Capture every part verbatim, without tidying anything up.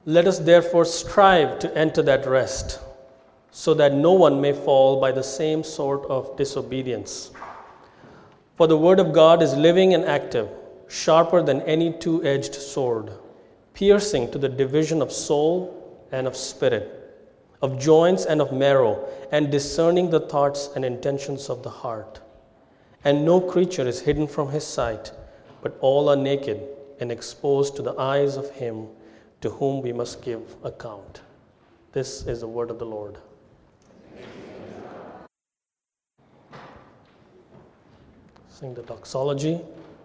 Let us therefore strive to enter that rest, so that no one may fall by the same sort of disobedience. For the word of God is living and active, sharper than any two-edged sword, piercing to the division of soul and of spirit, of joints and of marrow, and discerning the thoughts and intentions of the heart. And no creature is hidden from his sight, but all are naked and exposed to the eyes of him to whom we must give account. This is the word of the Lord. Sing the doxology.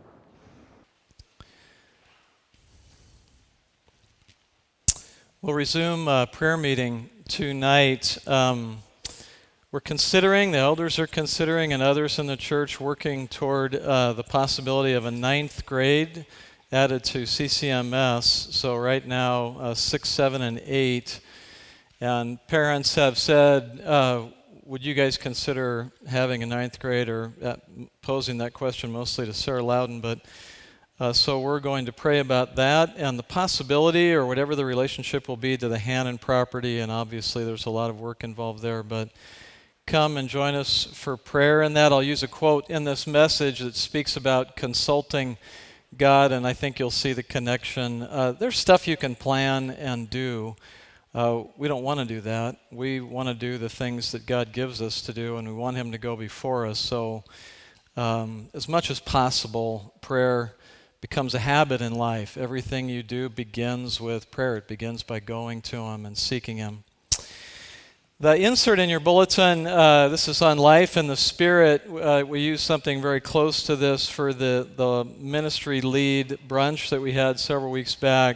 We'll resume a prayer meeting tonight. Um, we're considering, the elders are considering, and others in the church working toward uh, the possibility of a ninth grade added to C C M S. So right now, uh, six, seven, and eight. And parents have said, uh, would you guys consider having a ninth grade, or uh, posing that question mostly to Sarah Loudon, but uh, so we're going to pray about that and the possibility, or whatever the relationship will be, to the Hannon property, and obviously there's a lot of work involved there, but come and join us for prayer in that. I'll use a quote in this message that speaks about consulting God, and I think you'll see the connection. Uh, there's stuff you can plan and do. Uh, we don't want to do that. We want to do the things that God gives us to do, and we want Him to go before us. So um, as much as possible, prayer becomes a habit in life. Everything you do begins with prayer. It begins by going to Him and seeking Him. The insert in your bulletin, uh, this is on Life in the Spirit. Uh, we use something very close to this for the, the ministry lead brunch that we had several weeks back.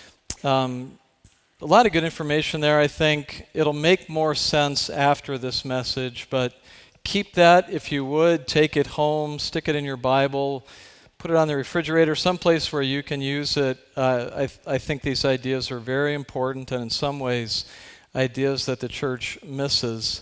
Um, A lot of good information there, I think. It'll make more sense after this message, but keep that if you would. Take it home, stick it in your Bible, put it on the refrigerator, someplace where you can use it. Uh, I, th- I think these ideas are very important, and in some ways, ideas that the church misses.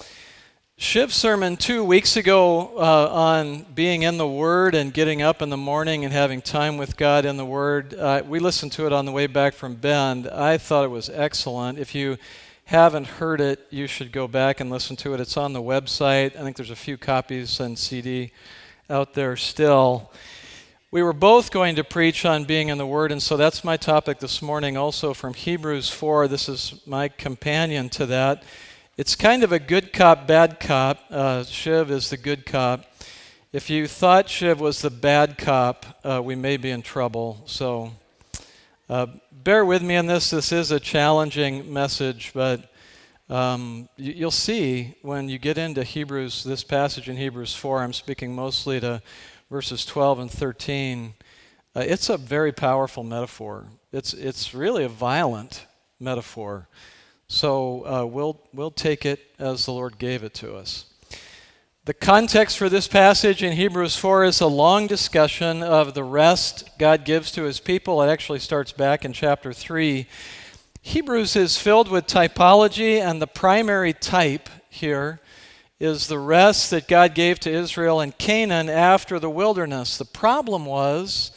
Shiv's sermon two weeks ago uh, on being in the Word and getting up in the morning and having time with God in the Word, uh, we listened to it on the way back from Bend. I thought it was excellent. If you haven't heard it, you should go back and listen to it. It's on the website. I think there's a few copies and C D out there still. We were both going to preach on being in the Word, and so that's my topic this morning, also from Hebrews four. This is my companion to that. It's kind of a good cop, bad cop. Uh, Shiv is the good cop. If you thought Shiv was the bad cop, uh, we may be in trouble. So uh, bear with me on this. This is a challenging message, but um, you, you'll see when you get into Hebrews, this passage in Hebrews four, I'm speaking mostly to verses twelve and thirteen. Uh, it's a very powerful metaphor. It's it's really a violent metaphor. So uh, we'll we'll take it as the Lord gave it to us. The context for this passage in Hebrews four is a long discussion of the rest God gives to His people. It actually starts back in chapter three. Hebrews is filled with typology, and the primary type here is the rest that God gave to Israel in Canaan after the wilderness. The problem was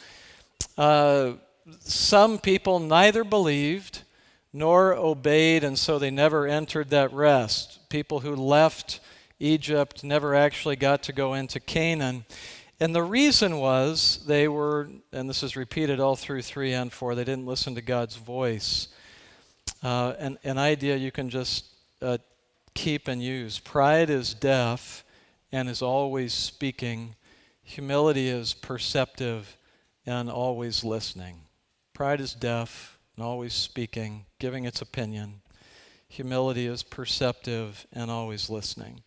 uh, some people neither believed nor obeyed, and so they never entered that rest. People who left Egypt never actually got to go into Canaan. And the reason was they were, and this is repeated all through three and four, they didn't listen to God's voice. Uh, an, an idea you can just uh, keep and use. Pride is deaf and is always speaking. Humility is perceptive and always listening. Pride is deaf and always speaking, giving its opinion. Humility is perceptive and always listening.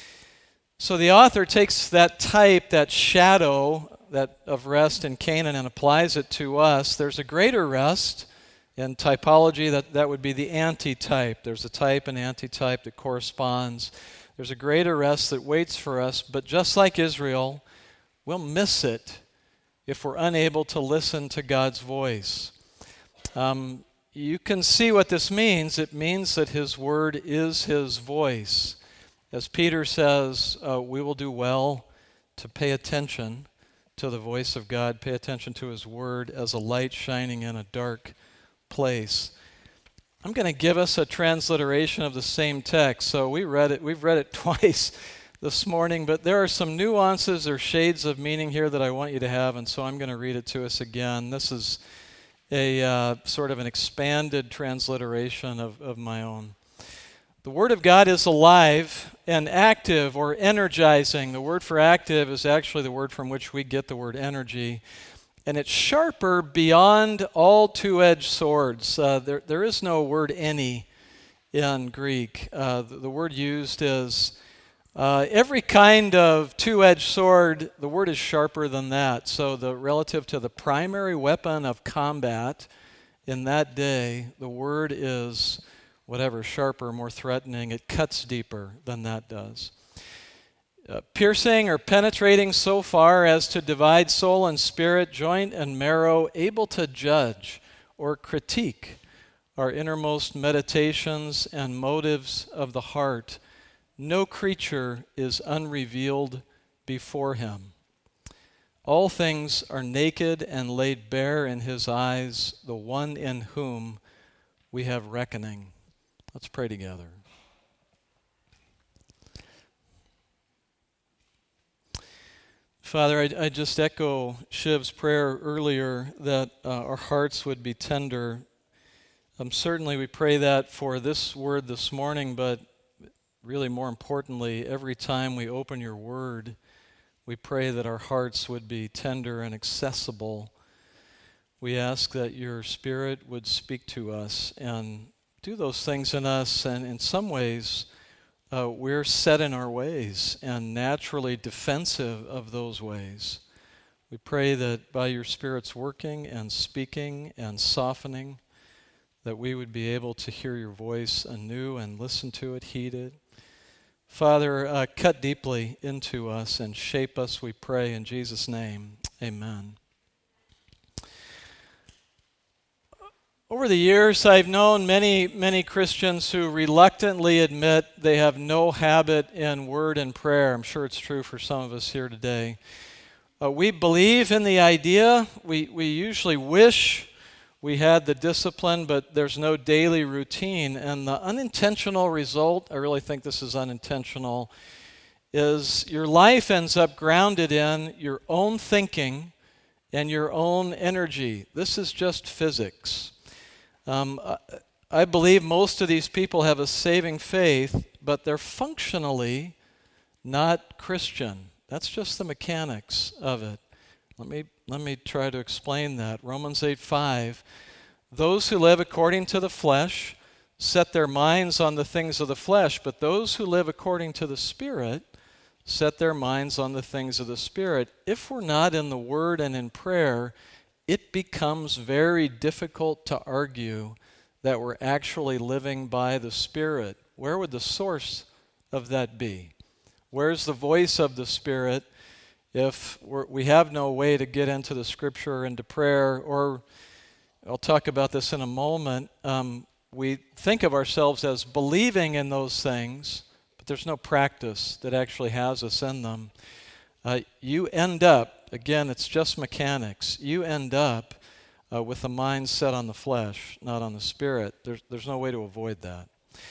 So the author takes that type, that shadow that of rest in Canaan, and applies it to us. There's a greater rest in typology, that, that would be the antitype. There's a type and antitype that corresponds. There's a greater rest that waits for us, but just like Israel, we'll miss it if we're unable to listen to God's voice. Um, you can see what this means. It means that His Word is His voice. As Peter says, uh, we will do well to pay attention to the voice of God, pay attention to His Word as a light shining in a dark place. I'm going to give us a transliteration of the same text. So we read it, we've read it twice this morning, but there are some nuances or shades of meaning here that I want you to have, and so I'm going to read it to us again. This is a uh, sort of an expanded transliteration of, of my own. The Word of God is alive and active or energizing. The word for active is actually the word from which we get the word energy. And it's sharper beyond all two-edged swords. Uh, there, there is no word any in Greek. Uh, the, the word used is uh, every kind of two-edged sword, the word is sharper than that. So the relative to the primary weapon of combat in that day, the word is whatever, sharper, more threatening. It cuts deeper than that does. Uh, piercing or penetrating so far as to divide soul and spirit, joint and marrow, able to judge or critique our innermost meditations and motives of the heart. No creature is unrevealed before him. All things are naked and laid bare in his eyes, the one in whom we have reckoning. Let's pray together. Father, I, I just echo Shiv's prayer earlier that uh, our hearts would be tender. Um, certainly we pray that for this word this morning, but really more importantly, every time we open your word, we pray that our hearts would be tender and accessible. We ask that your Spirit would speak to us and do those things in us, and in some ways, uh, we're set in our ways and naturally defensive of those ways. We pray that by your Spirit's working and speaking and softening, that we would be able to hear your voice anew and listen to it, heed it. Father, uh, cut deeply into us and shape us, we pray, in Jesus' name. Amen. Over the years, I've known many, many Christians who reluctantly admit they have no habit in word and prayer. I'm sure it's true for some of us here today. Uh, we believe in the idea. We, we usually wish we had the discipline, but there's no daily routine. And the unintentional result, I really think this is unintentional, is your life ends up grounded in your own thinking and your own energy. This is just physics. Um, I believe most of these people have a saving faith, but they're functionally not Christian. That's just the mechanics of it. Let me let me try to explain that. Romans eight five, those who live according to the flesh set their minds on the things of the flesh, but those who live according to the Spirit set their minds on the things of the Spirit. If we're not in the Word and in prayer, it becomes very difficult to argue that we're actually living by the Spirit. Where would the source of that be? Where's the voice of the Spirit if we're, we have no way to get into the Scripture and to prayer? Or, I'll talk about this in a moment, um, we think of ourselves as believing in those things, but there's no practice that actually has us in them. Uh, you end up, again, it's just mechanics, you end up uh, with the mind set on the flesh, not on the Spirit. There's, there's no way to avoid that.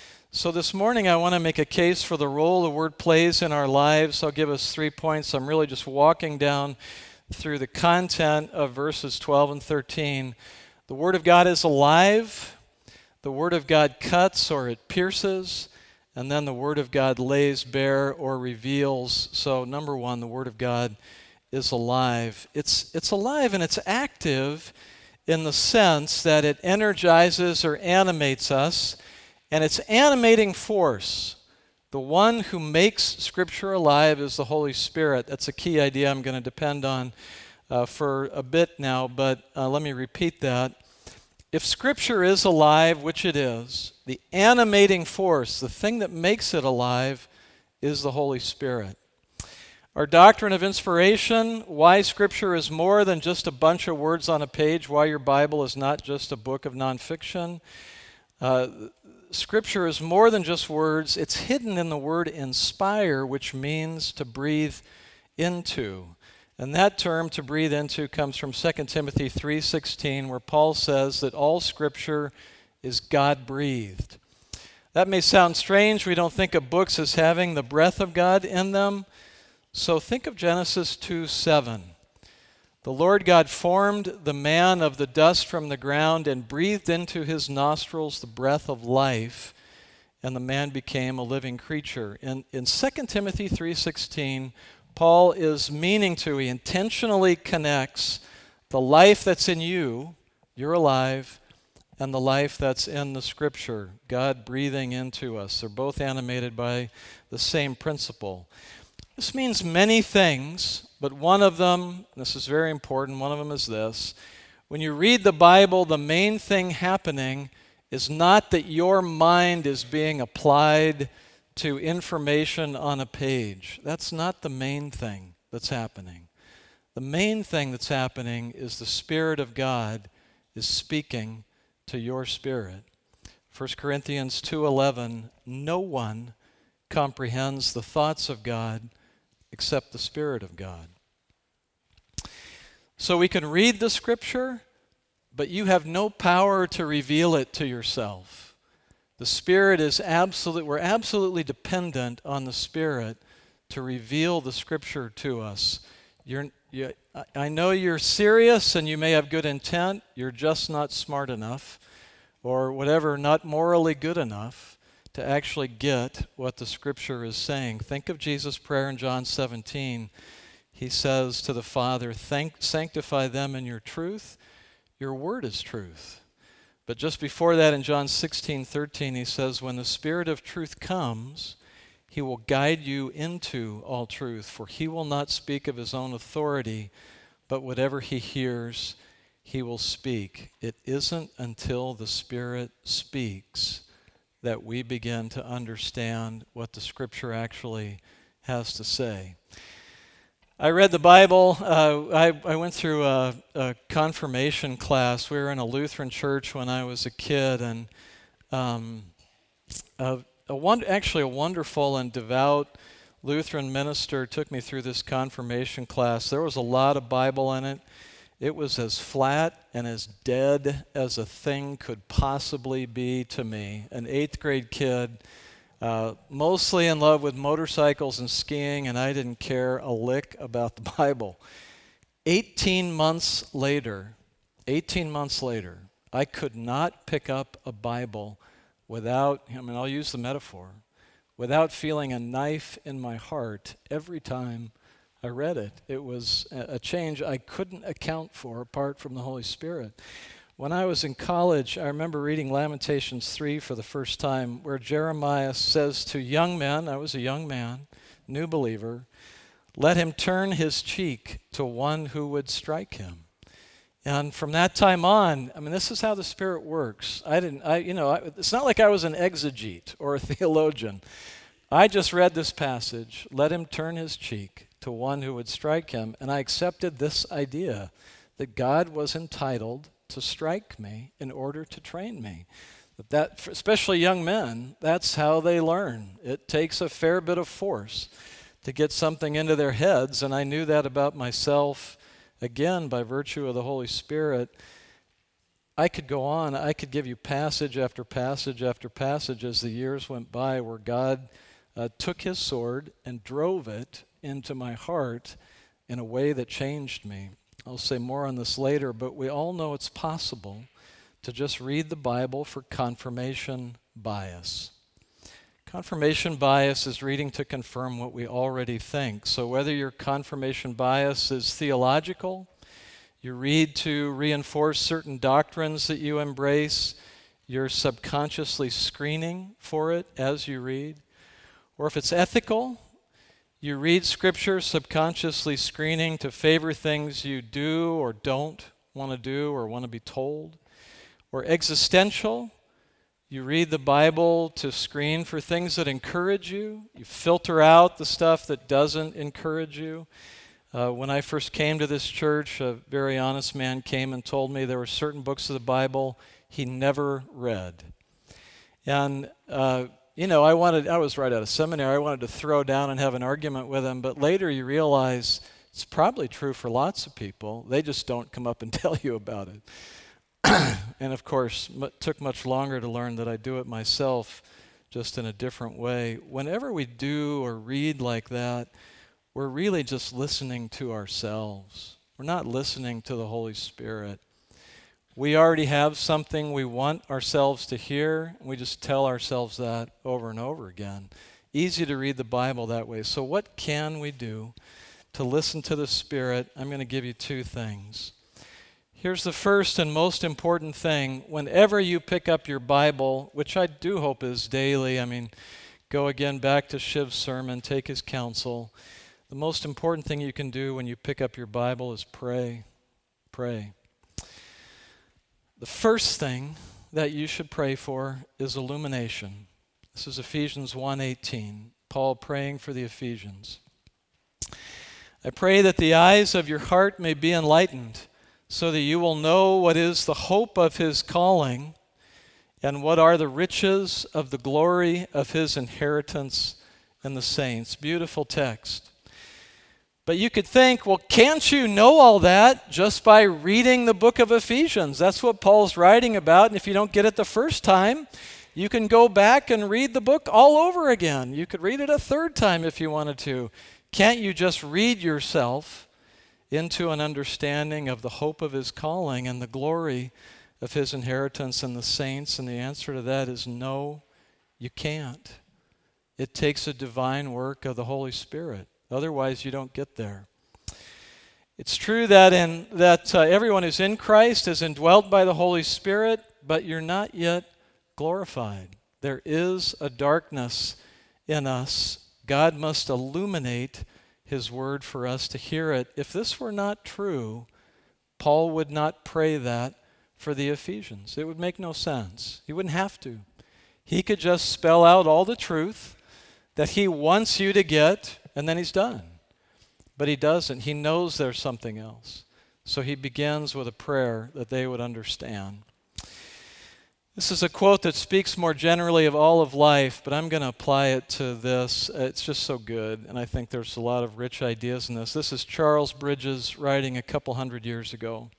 So this morning I want to make a case for the role the Word plays in our lives. I'll give us three points. I'm really just walking down through the content of verses twelve and thirteen. The Word of God is alive. The Word of God cuts or it pierces. And then the Word of God lays bare or reveals. So number one, the Word of God is alive. It's, it's alive and it's active in the sense that it energizes or animates us. And its animating force, the one who makes Scripture alive, is the Holy Spirit. That's a key idea I'm going to depend on uh, for a bit now, but uh, let me repeat that. If Scripture is alive, which it is, the animating force, the thing that makes it alive, is the Holy Spirit. Our doctrine of inspiration, why Scripture is more than just a bunch of words on a page, why your Bible is not just a book of nonfiction. Uh, Scripture is more than just words. It's hidden in the word inspire, which means to breathe into. And that term, to breathe into, comes from Second Timothy three sixteen, where Paul says that all Scripture is God-breathed. That may sound strange. We don't think of books as having the breath of God in them. So think of Genesis two seven. The Lord God formed the man of the dust from the ground and breathed into his nostrils the breath of life, and the man became a living creature. In, in Second Timothy three sixteen, Paul is meaning to, he intentionally connects the life that's in you, you're alive, and the life that's in the Scripture, God breathing into us. They're both animated by the same principle. This means many things, but one of them, this is very important, one of them is this. When you read the Bible, the main thing happening is not that your mind is being applied to information on a page. That's not the main thing that's happening. The main thing that's happening is the Spirit of God is speaking to your spirit. First Corinthians two eleven, no one comprehends the thoughts of God except the Spirit of God. So we can read the Scripture, but you have no power to reveal it to yourself. The Spirit is absolute, we're absolutely dependent on the Spirit to reveal the Scripture to us. You're, you, I know you're serious and you may have good intent, you're just not smart enough, or whatever, not morally good enough to actually get what the Scripture is saying. Think of Jesus' prayer in John seventeen. He says to the Father, Thank, sanctify them in your truth. Your word is truth. But just before that in John sixteen thirteen, he says, when the Spirit of truth comes, he will guide you into all truth, for he will not speak of his own authority, but whatever he hears, he will speak. It isn't until the Spirit speaks that we begin to understand what the Scripture actually has to say. I read the Bible. Uh, I, I went through a, a confirmation class. We were in a Lutheran church when I was a kid, and um, a, a one, actually a wonderful and devout Lutheran minister took me through this confirmation class. There was a lot of Bible in it. It was as flat and as dead as a thing could possibly be to me, an eighth grade kid, uh, mostly in love with motorcycles and skiing, and I didn't care a lick about the Bible. eighteen months later, eighteen months later, I could not pick up a Bible without, I mean, I'll use the metaphor, without feeling a knife in my heart every time I read it. It was a change I couldn't account for apart from the Holy Spirit. When I was in college, I remember reading Lamentations three for the first time, where Jeremiah says to young men, I was a young man, new believer, let him turn his cheek to one who would strike him. And from that time on, I mean, this is how the Spirit works. I didn't, I, you know, I, it's not like I was an exegete or a theologian. I just read this passage, let him turn his cheek to one who would strike him, and I accepted this idea that God was entitled to strike me in order to train me. That, that especially young men, that's how they learn. It takes a fair bit of force to get something into their heads, and I knew that about myself, again, by virtue of the Holy Spirit. I could go on. I could give you passage after passage after passage as the years went by where God uh, took his sword and drove it into my heart in a way that changed me. I'll say more on this later, but we all know it's possible to just read the Bible for confirmation bias. Confirmation bias is reading to confirm what we already think. So whether your confirmation bias is theological, you read to reinforce certain doctrines that you embrace, you're subconsciously screening for it as you read, or if it's ethical, you read Scripture subconsciously screening to favor things you do or don't want to do or want to be told. Or existential, you read the Bible to screen for things that encourage you. You filter out the stuff that doesn't encourage you. Uh, when I first came to this church, a very honest man came and told me there were certain books of the Bible he never read. And uh, You know, I wanted, I was right out of seminary, I wanted to throw down and have an argument with him, but later you realize it's probably true for lots of people. They just don't come up and tell you about it. And of course, it took much longer to learn that I do it myself, just in a different way. Whenever we do or read like that, we're really just listening to ourselves. We're not listening to the Holy Spirit. We already have something we want ourselves to hear, and we just tell ourselves that over and over again. Easy to read the Bible that way. So what can we do to listen to the Spirit? I'm going to give you two things. Here's the first and most important thing. Whenever you pick up your Bible, which I do hope is daily, I mean, go again back to Shiv's sermon, take his counsel. The most important thing you can do when you pick up your Bible is pray. Pray. The first thing that you should pray for is illumination. This is Ephesians one eighteen, Paul praying for the Ephesians. I pray that the eyes of your heart may be enlightened, so that you will know what is the hope of his calling and what are the riches of the glory of his inheritance in the saints. Beautiful text. But you could think, well, can't you know all that just by reading the book of Ephesians? That's what Paul's writing about, and if you don't get it the first time, you can go back and read the book all over again. You could read it a third time if you wanted to. Can't you just read yourself into an understanding of the hope of his calling and the glory of his inheritance in the saints? And the answer to that is no, you can't. It takes a divine work of the Holy Spirit. Otherwise, you don't get there. It's true that in that uh, everyone who's in Christ is indwelt by the Holy Spirit, but you're not yet glorified. There is a darkness in us. God must illuminate his word for us to hear it. If this were not true, Paul would not pray that for the Ephesians. It would make no sense. He wouldn't have to. He could just spell out all the truth that he wants you to get, and then he's done. But he doesn't. He knows there's something else. So he begins with a prayer that they would understand. This is a quote that speaks more generally of all of life, but I'm going to apply it to this. It's just so good, and I think there's a lot of rich ideas in this. This is Charles Bridges writing a couple hundred years ago.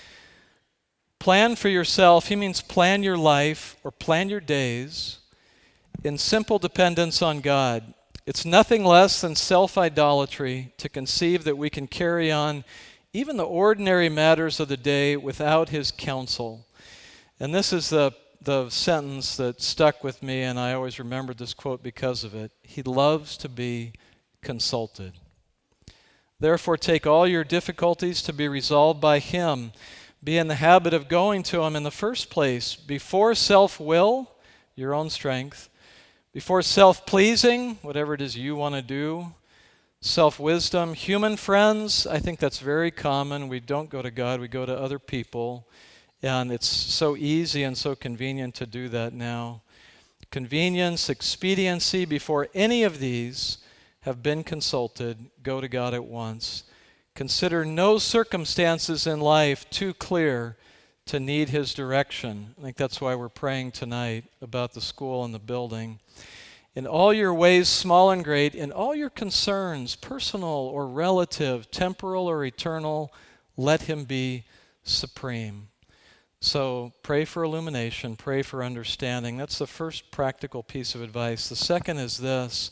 Plan for yourself, he means plan your life or plan your days in simple dependence on God. It's nothing less than self-idolatry to conceive that we can carry on even the ordinary matters of the day without his counsel. And this is the, the sentence that stuck with me, and I always remembered this quote because of it. He loves to be consulted. Therefore, take all your difficulties to be resolved by him. Be in the habit of going to him in the first place before self-will, your own strength, before self-pleasing, whatever it is you want to do, self-wisdom, human friends. I think that's very common. We don't go to God, we go to other people. And it's so easy and so convenient to do that now. Convenience, expediency, before any of these have been consulted, go to God at once. Consider no circumstances in life too clear to need his direction. I think that's why we're praying tonight about the school and the building. In all your ways, small and great, in all your concerns, personal or relative, temporal or eternal, let him be supreme. So pray for illumination, pray for understanding. That's the first practical piece of advice. The second is this.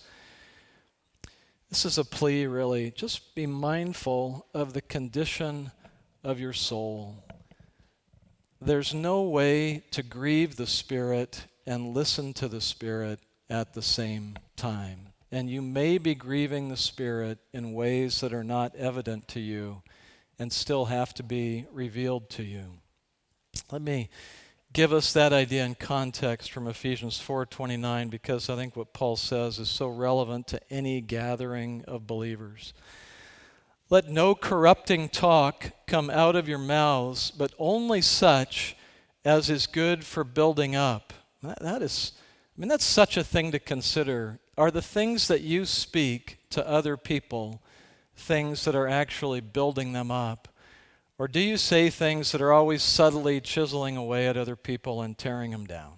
This is a plea, really. Just be mindful of the condition of your soul. There's no way to grieve the Spirit and listen to the Spirit at the same time. And you may be grieving the Spirit in ways that are not evident to you and still have to be revealed to you. Let me give us that idea in context from Ephesians four twenty-nine, because I think what Paul says is so relevant to any gathering of believers. Let no corrupting talk come out of your mouths, but only such as is good for building up. That, that is, I mean, that's such a thing to consider. Are the things that you speak to other people things that are actually building them up? Or do you say things that are always subtly chiseling away at other people and tearing them down?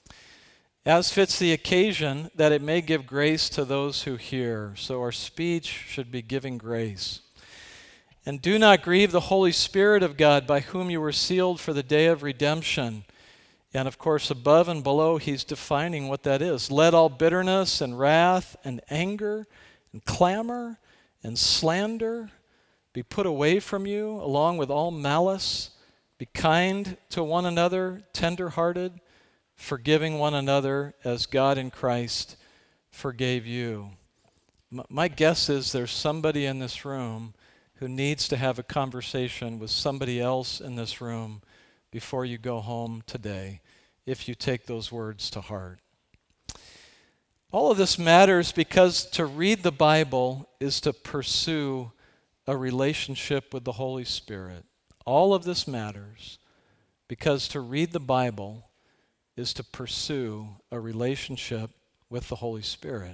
As fits the occasion, that it may give grace to those who hear. So our speech should be giving grace. And do not grieve the Holy Spirit of God, by whom you were sealed for the day of redemption. And of course, above and below, he's defining what that is. Let all bitterness and wrath and anger and clamor and slander be put away from you, along with all malice. Be kind to one another, tender-hearted, forgiving one another as God in Christ forgave you. M- my guess is there's somebody in this room who needs to have a conversation with somebody else in this room before you go home today, if you take those words to heart. All of this matters because to read the Bible is to pursue a relationship with the Holy Spirit. All of this matters because to read the Bible is to pursue a relationship with the Holy Spirit.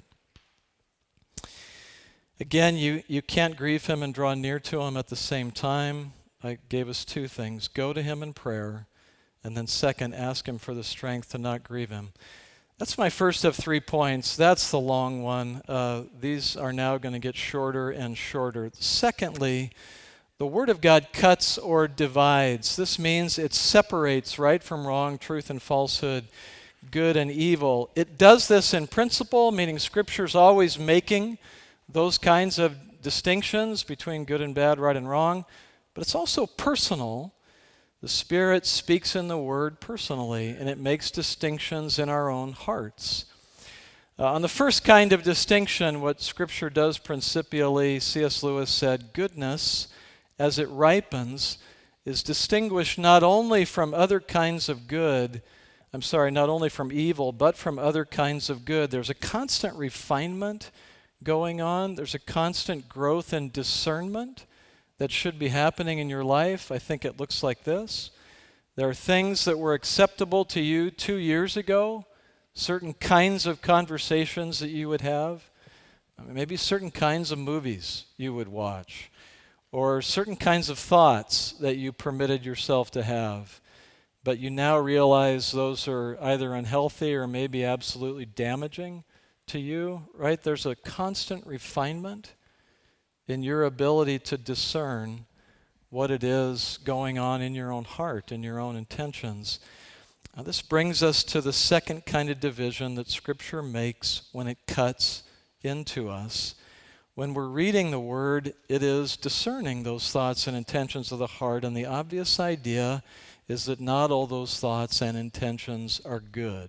Again, you, you can't grieve him and draw near to him at the same time. I gave us two things. Go to him in prayer, and then second, ask him for the strength to not grieve him. That's my first of three points. That's the long one. Uh, these are now going to get shorter and shorter. Secondly, the Word of God cuts or divides. This means it separates right from wrong, truth and falsehood, good and evil. It does this in principle, meaning Scripture's always making those kinds of distinctions between good and bad, right and wrong, but it's also personal. The Spirit speaks in the Word personally, and it makes distinctions in our own hearts. Uh, on the first kind of distinction, what Scripture does principially, C S Lewis said, goodness, as it ripens, is distinguished not only from other kinds of good, I'm sorry, not only from evil, but from other kinds of good. There's a constant refinement going on. There's a constant growth in discernment that should be happening in your life. I think it looks like this. There are things that were acceptable to you two years ago, certain kinds of conversations that you would have, I mean, maybe certain kinds of movies you would watch, or certain kinds of thoughts that you permitted yourself to have. But you now realize those are either unhealthy or maybe absolutely damaging to you, right? There's a constant refinement in your ability to discern what it is going on in your own heart, in your own intentions. Now, this brings us to the second kind of division that Scripture makes when it cuts into us. When we're reading the Word, it is discerning those thoughts and intentions of the heart, and the obvious idea is that not all those thoughts and intentions are good.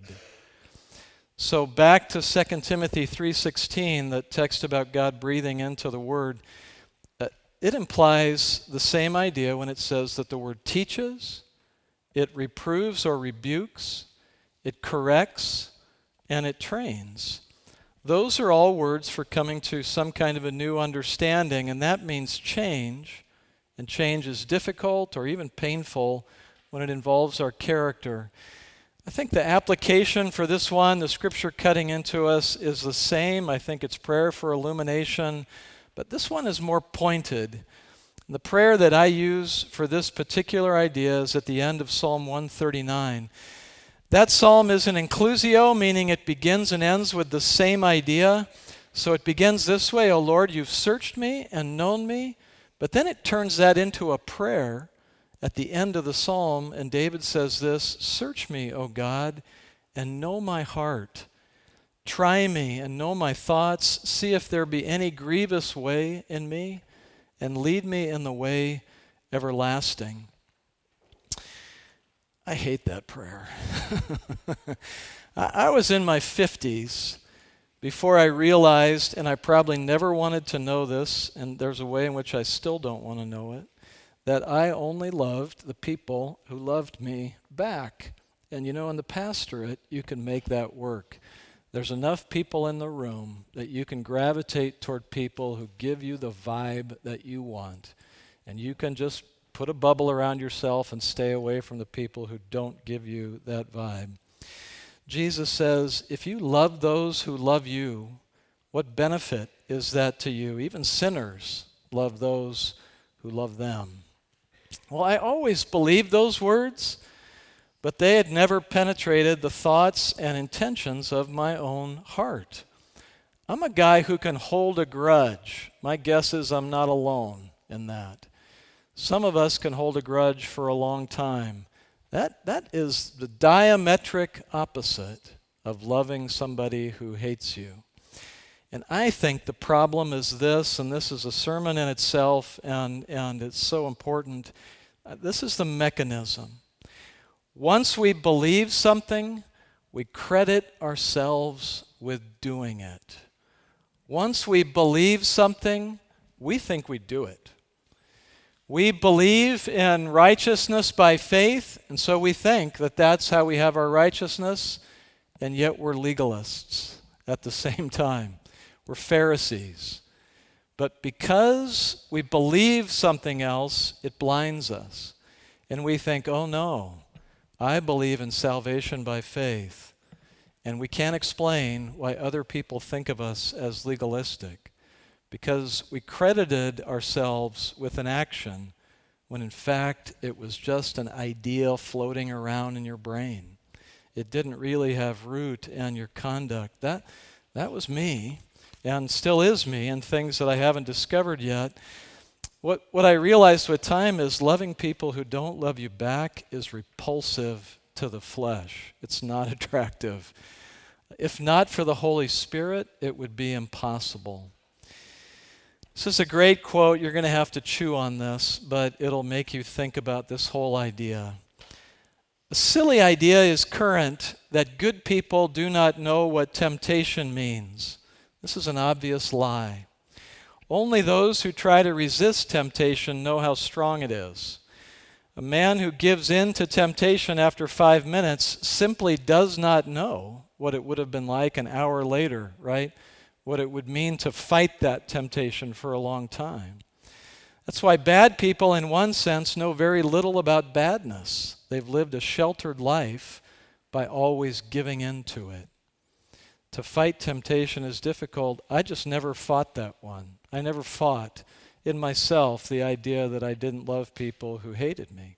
So back to Second Timothy three sixteen, that text about God breathing into the Word, uh, it implies the same idea when it says that the Word teaches, it reproves or rebukes, it corrects, and it trains. Those are all words for coming to some kind of a new understanding, and that means change, and change is difficult or even painful when it involves our character. I think the application for this one, the Scripture cutting into us, is the same. I think it's prayer for illumination, but this one is more pointed. The prayer that I use for this particular idea is at the end of Psalm one thirty-nine. That psalm is an inclusio, meaning it begins and ends with the same idea. So it begins this way: O Lord, you've searched me and known me. But then it turns that into a prayer at the end of the psalm, and David says this: search me, O God, and know my heart. Try me and know my thoughts. See if there be any grievous way in me, and lead me in the way everlasting. I hate that prayer. I was in my fifties before I realized, and I probably never wanted to know this, and there's a way in which I still don't want to know it, that I only loved the people who loved me back. And you know, in the pastorate, you can make that work. There's enough people in the room that you can gravitate toward people who give you the vibe that you want. And you can just put a bubble around yourself and stay away from the people who don't give you that vibe. Jesus says, if you love those who love you, what benefit is that to you? Even sinners love those who love them. Well, I always believed those words, but they had never penetrated the thoughts and intentions of my own heart. I'm a guy who can hold a grudge. My guess is I'm not alone in that. Some of us can hold a grudge for a long time. That, that is the diametric opposite of loving somebody who hates you. And I think the problem is this, and this is a sermon in itself, and, and it's so important. Uh, this is the mechanism. Once we believe something, we credit ourselves with doing it. Once we believe something, we think we do it. We believe in righteousness by faith, and so we think that that's how we have our righteousness, and yet we're legalists at the same time. We're Pharisees. But because we believe something else, it blinds us. And we think, oh no, I believe in salvation by faith. And we can't explain why other people think of us as legalistic, because we credited ourselves with an action when in fact it was just an idea floating around in your brain. It didn't really have root in your conduct. That, that was me, and still is me, and things that I haven't discovered yet. What, what I realized with time is loving people who don't love you back is repulsive to the flesh. It's not attractive. If not for the Holy Spirit, it would be impossible. This is a great quote. You're going to have to chew on this, but it'll make you think about this whole idea. A silly idea is current that good people do not know what temptation means. This is an obvious lie. Only those who try to resist temptation know how strong it is. A man who gives in to temptation after five minutes simply does not know what it would have been like an hour later, right? What it would mean to fight that temptation for a long time. That's why bad people, in one sense, know very little about badness. They've lived a sheltered life by always giving in to it. To fight temptation is difficult. I just never fought that one. I never fought in myself the idea that I didn't love people who hated me.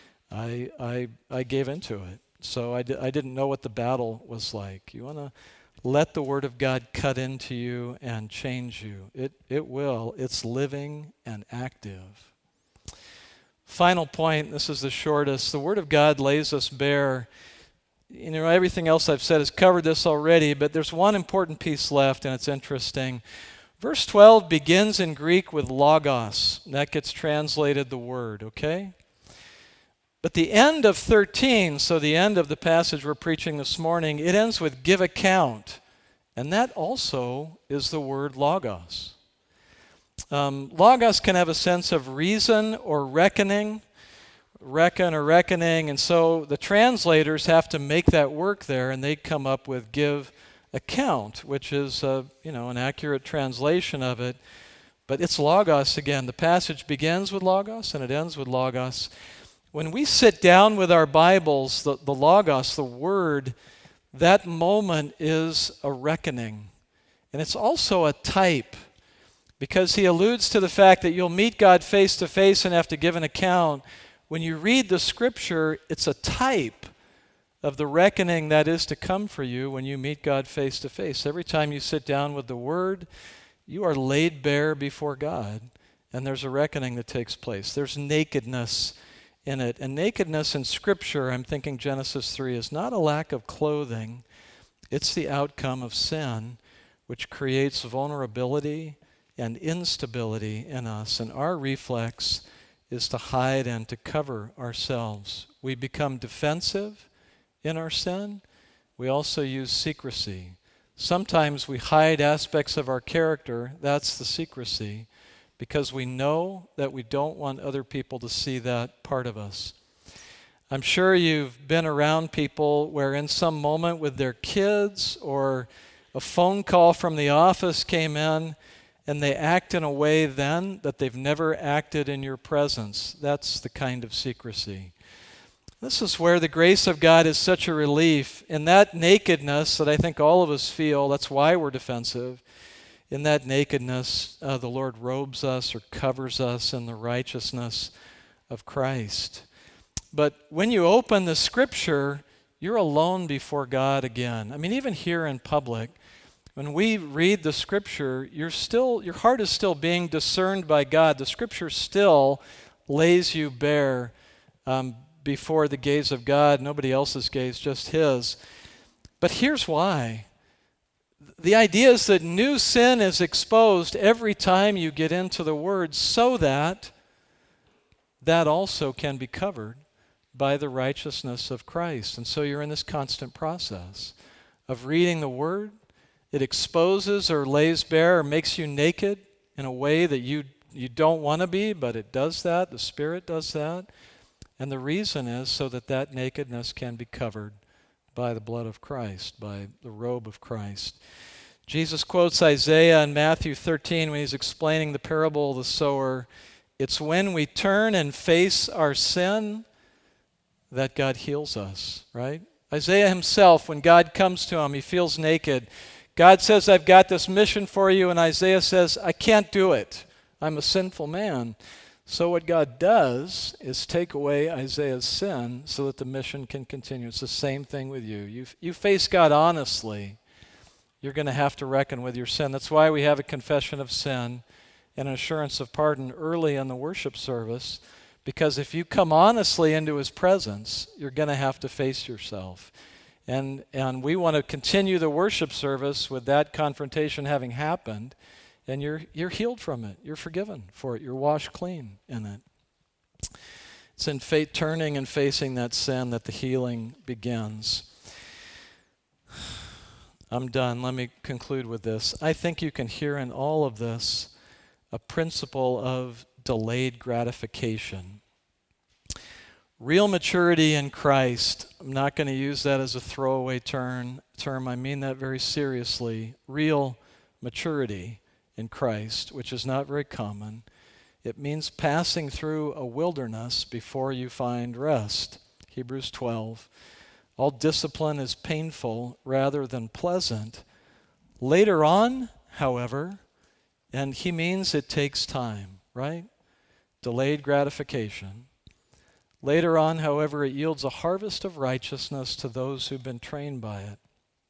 I, I, I gave into it. So I, di- I didn't know what the battle was like. You want to let the Word of God cut into you and change you. It, it will. It's living and active. Final point, this is the shortest. The Word of God lays us bare. You know, everything else I've said has covered this already, but there's one important piece left, and it's interesting. Verse twelve begins in Greek with logos. That gets translated the Word, okay? But the end of thirteen, so the end of the passage we're preaching this morning, it ends with give account. And that also is the word logos. Um, logos can have a sense of reason or reckoning, reckon or reckoning, and so the translators have to make that work there, and they come up with give account, which is uh, you know, an accurate translation of it. But it's logos again. The passage begins with logos and it ends with logos. When we sit down with our Bibles, the, the logos, the word, that moment is a reckoning. And it's also a type, because he alludes to the fact that you'll meet God face to face and have to give an account. When you read the Scripture, it's a type of the reckoning that is to come for you when you meet God face to face. Every time you sit down with the Word, you are laid bare before God, and there's a reckoning that takes place. There's nakedness in it. And nakedness in Scripture, I'm thinking Genesis three, is not a lack of clothing. It's the outcome of sin, which creates vulnerability and instability in us. And our reflex is to hide and to cover ourselves. We become defensive in our sin. We also use secrecy. Sometimes we hide aspects of our character. That's the secrecy, because we know that we don't want other people to see that part of us. I'm sure you've been around people where in some moment with their kids or a phone call from the office came in and they act in a way then that they've never acted in your presence. That's the kind of secrecy. This is where the grace of God is such a relief. In that nakedness that I think all of us feel, that's why we're defensive. In that nakedness, uh, the Lord robes us or covers us in the righteousness of Christ. But when you open the Scripture, you're alone before God again. I mean, even here in public, When we read the Scripture, you're still, your heart is still being discerned by God. The Scripture still lays you bare um, before the gaze of God, nobody else's gaze, just His. But here's why. The idea is that new sin is exposed every time you get into the Word so that that also can be covered by the righteousness of Christ. And so you're in this constant process of reading the Word. It exposes or lays bare or makes you naked in a way that you, you don't want to be, but it does that. The Spirit does that. And the reason is so that that nakedness can be covered by the blood of Christ, by the robe of Christ. Jesus quotes Isaiah in Matthew thirteen when he's explaining the parable of the sower. It's when we turn and face our sin that God heals us, right? Isaiah himself, when God comes to him, he feels naked. God says, I've got this mission for you, and Isaiah says, I can't do it. I'm a sinful man. So what God does is take away Isaiah's sin so that the mission can continue. It's the same thing with you. You, you face God honestly, you're going to have to reckon with your sin. That's why we have a confession of sin and an assurance of pardon early in the worship service, because if you come honestly into His presence, you're going to have to face yourself. And and we want to continue the worship service with that confrontation having happened, and you're you're healed from it. You're forgiven for it. You're washed clean in it. It's in faith turning and facing that sin that the healing begins. I'm done. Let me conclude with this. I think you can hear in all of this a principle of delayed gratification. Real maturity in Christ, I'm not going to use that as a throwaway term, term. I mean that very seriously. Real maturity in Christ, which is not very common. It means passing through a wilderness before you find rest. Hebrews twelve. All discipline is painful rather than pleasant. Later on, however, and he means it takes time, right? Delayed gratification. Later on, however, it yields a harvest of righteousness to those who've been trained by it.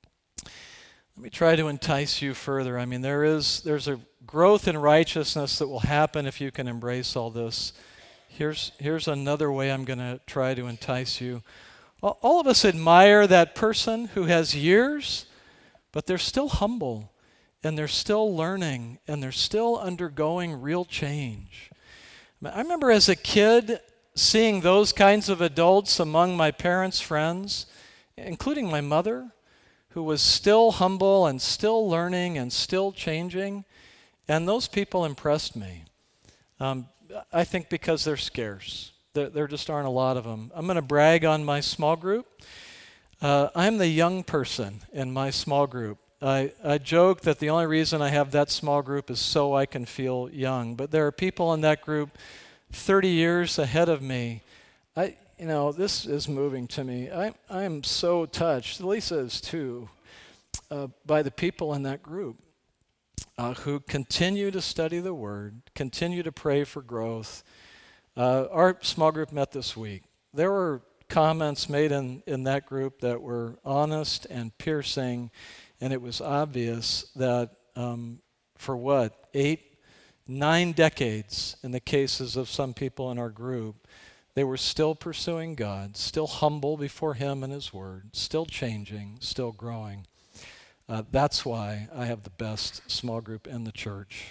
Let me try to entice you further. I mean, there is there's a growth in righteousness that will happen if you can embrace all this. Here's, here's another way I'm going to try to entice you. All of us admire that person who has years, but they're still humble, and they're still learning, and they're still undergoing real change. I remember as a kid seeing those kinds of adults among my parents' friends, including my mother, who was still humble and still learning and still changing, and those people impressed me. Um, I think because they're scarce. There, there just aren't a lot of them. I'm going to brag on my small group. Uh, I'm the young person in my small group. I, I joke that the only reason I have that small group is so I can feel young. But there are people in that group thirty years ahead of me. I, you know, this is moving to me. I, I am so touched, Lisa is too, uh, by the people in that group uh, who continue to study the Word, continue to pray for growth. Uh, our small group met this week. There were comments made in, in that group that were honest and piercing, and it was obvious that um, for what, eight, nine decades in the cases of some people in our group, they were still pursuing God, still humble before Him and His Word, still changing, still growing. Uh, that's why I have the best small group in the church.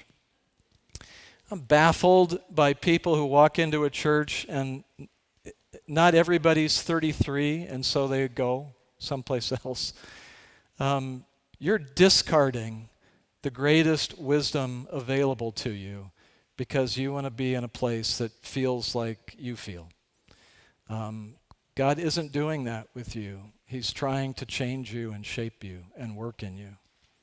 I'm baffled by people who walk into a church and not everybody's thirty-three, and so they go someplace else. Um, you're discarding the greatest wisdom available to you because you want to be in a place that feels like you feel. Um, God isn't doing that with you. He's trying to change you and shape you and work in you.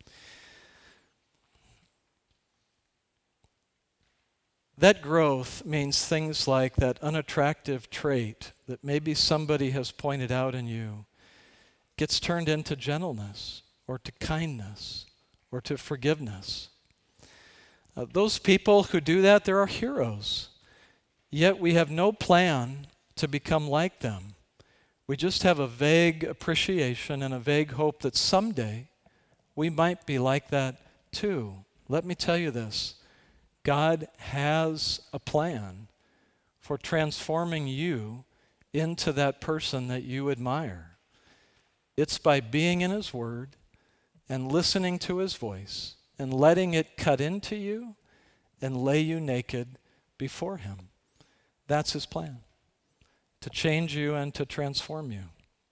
That growth means things like that unattractive trait that maybe somebody has pointed out in you gets turned into gentleness or to kindness or to forgiveness. Uh, those people who do that, they're our heroes. Yet we have no plan to become like them. We just have a vague appreciation and a vague hope that someday we might be like that too. Let me tell you this. God has a plan for transforming you into that person that you admire. It's by being in His Word and listening to His voice and letting it cut into you and lay you naked before Him. That's His plan, to change you and to transform you.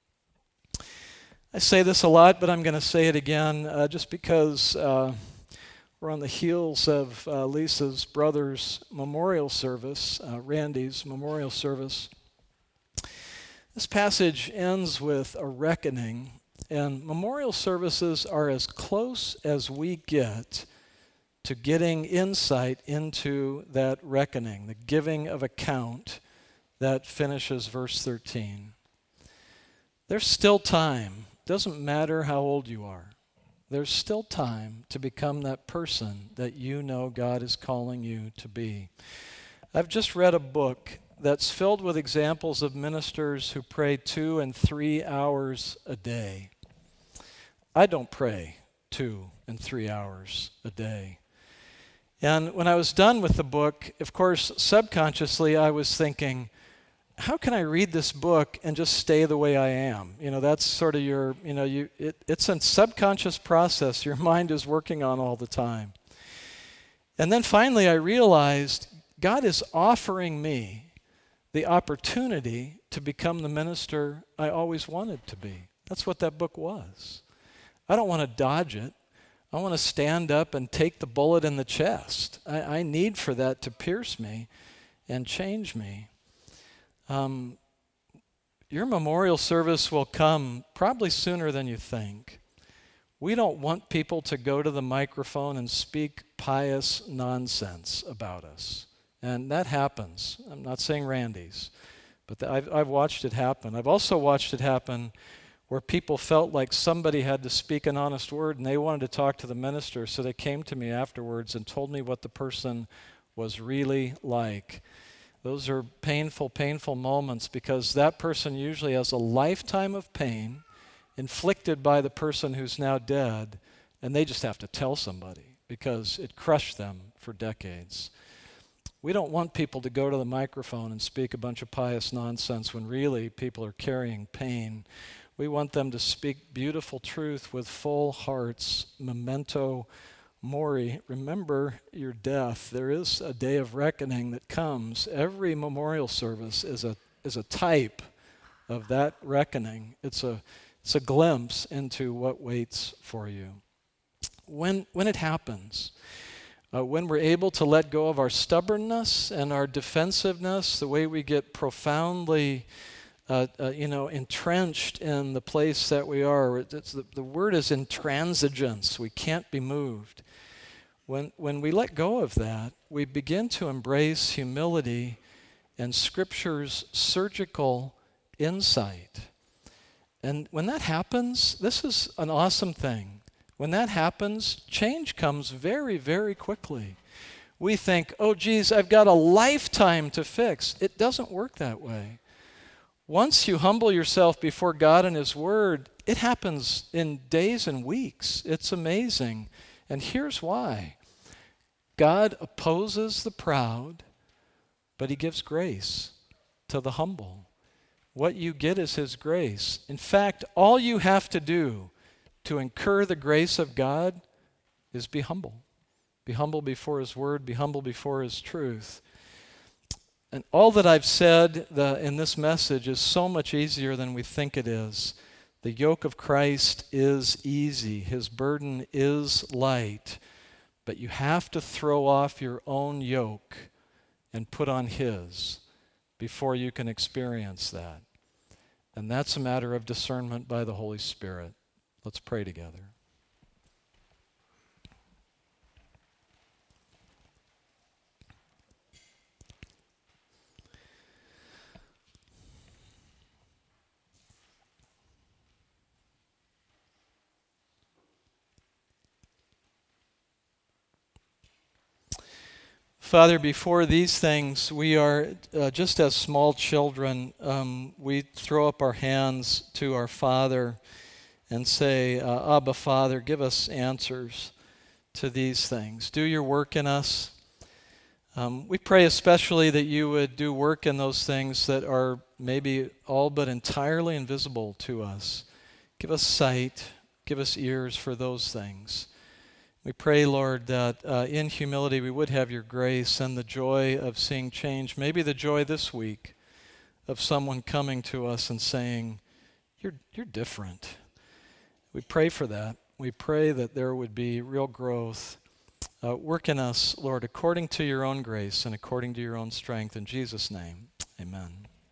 I say this a lot, but I'm going to say it again uh, just because uh, we're on the heels of uh, Lisa's brother's memorial service, uh, Randy's memorial service. This passage ends with a reckoning, and memorial services are as close as we get to getting insight into that reckoning, the giving of account that finishes verse thirteen. There's still time. Doesn't matter how old you are. There's still time to become that person that you know God is calling you to be. I've just read a book that's filled with examples of ministers who pray two and three hours a day. I don't pray two and three hours a day. And when I was done with the book, of course, subconsciously I was thinking, how can I read this book and just stay the way I am? You know, that's sort of your, you know, you it, it's a subconscious process your mind is working on all the time. And then finally I realized God is offering me the opportunity to become the minister I always wanted to be. That's what that book was. I don't want to dodge it. I want to stand up and take the bullet in the chest. I, I need for that to pierce me and change me. Um, your memorial service will come probably sooner than you think. We don't want people to go to the microphone and speak pious nonsense about us. And that happens. I'm not saying Randy's, but the, I've, I've watched it happen. I've also watched it happen where people felt like somebody had to speak an honest word and they wanted to talk to the minister, so they came to me afterwards and told me what the person was really like. Those are painful, painful moments because that person usually has a lifetime of pain inflicted by the person who's now dead, and they just have to tell somebody because it crushed them for decades. We don't want people to go to the microphone and speak a bunch of pious nonsense when really people are carrying pain. We want them to speak beautiful truth with full hearts, memento mori. Remember your death. There is a day of reckoning that comes. Every memorial service is a is a type of that reckoning. It's a it's a glimpse into what waits for you. When when it happens, uh, when we're able to let go of our stubbornness and our defensiveness, the way we get profoundly Uh, uh, you know, entrenched in the place that we are. It's the, the word is intransigence. We can't be moved. When, when we let go of that, we begin to embrace humility and Scripture's surgical insight. And when that happens, this is an awesome thing. When that happens, change comes very, very quickly. We think, oh, geez, I've got a lifetime to fix. It doesn't work that way. Once you humble yourself before God and His Word, it happens in days and weeks. It's amazing. And here's why. God opposes the proud, but He gives grace to the humble. What you get is His grace. In fact, all you have to do to incur the grace of God is be humble. Be humble before His Word. Be humble before His truth. And all that I've said the, in this message is so much easier than we think it is. The yoke of Christ is easy. His burden is light. But you have to throw off your own yoke and put on His before you can experience that. And that's a matter of discernment by the Holy Spirit. Let's pray together. Father, before these things, we are uh, just as small children. Um, we throw up our hands to our Father, and say, uh, Abba, Father, give us answers to these things. Do your work in us. Um, we pray especially that you would do work in those things that are maybe all but entirely invisible to us. Give us sight, give us ears for those things. We pray, Lord, that uh, in humility we would have your grace and the joy of seeing change, maybe the joy this week of someone coming to us and saying, you're, you're different. We pray for that. We pray that there would be real growth. Uh, work in us, Lord, according to your own grace and according to your own strength. In Jesus' name, amen.